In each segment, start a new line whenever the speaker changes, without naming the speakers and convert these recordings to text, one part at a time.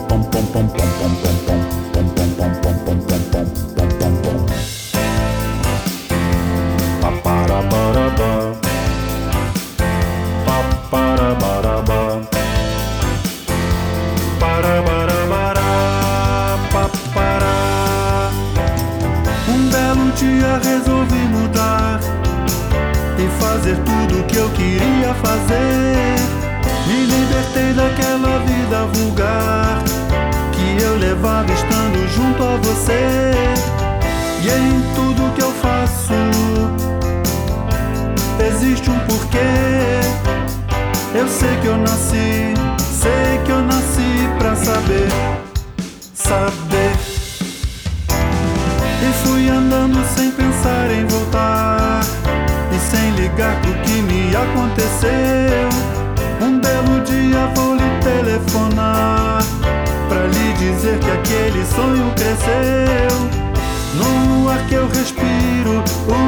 Um belo dia resolvi mudar e fazer tudo o que eu queria fazer. Me libertei daquela vida vulgar que eu levava estando junto a você. E em tudo que eu faço existe um porquê. Eu sei que eu nasci pra saber. E fui andando sem pensar em voltar e sem ligar pro que me aconteceu. Um belo dia vou lhe telefonar pra lhe dizer que aquele sonho cresceu. No ar que eu respiro,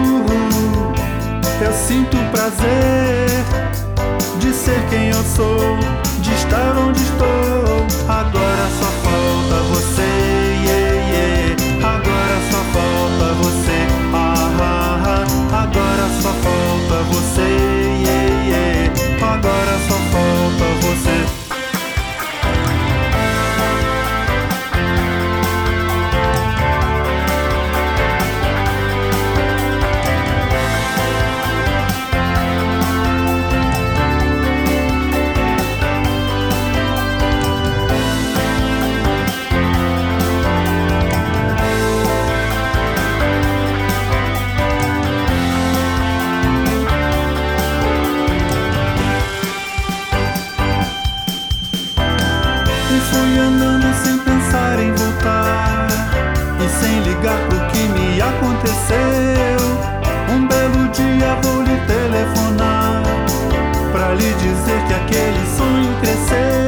eu sinto prazer de ser quem eu sou, de estar onde estou. Agora só falta você, yeah, yeah. Agora só falta você, agora só falta você, yeah, yeah. Agora só falta você. Fui andando sem pensar em voltar e sem ligar pro que me aconteceu. Um belo dia vou lhe telefonar pra lhe dizer que aquele sonho cresceu.